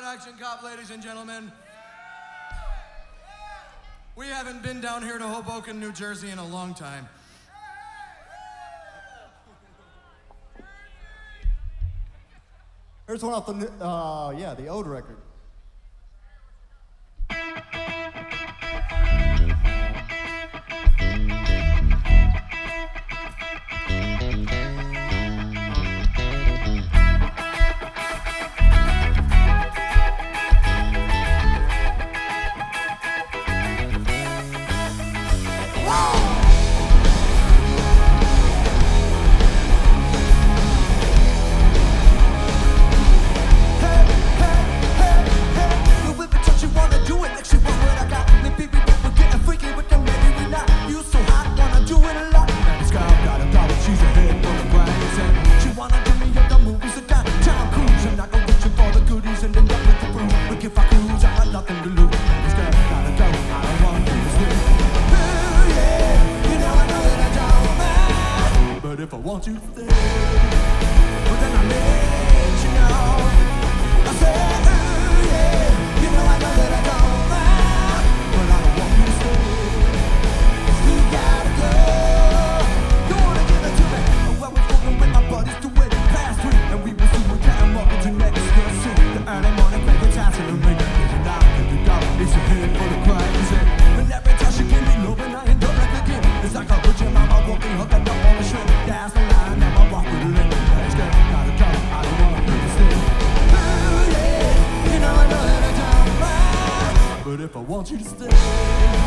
Action Cop, ladies and gentlemen. We haven't been down here to Hoboken, New Jersey in a long time. Here's one off the Ode record. If I want you to stay, but then I let you know. I say, ooh, yeah, you know I know that I don't mind, but I don't want you to stay. You gotta go. You wanna give it to me? Well, we're going with my buddies to it past 3, and we will see what kind of market to next. You'll see the early morning crack is out to the ring. Getting out, getting down, it's a hit for the crazy. And every time she give me love, and I end up like a game. It's like a butcher mama walking, hooking up on the shrimp. That's the line that I walk with the limit. Let's go, gotta go, I don't want to stay. Ooh, yeah, you know I know that I don't mind, but if I want you to stay.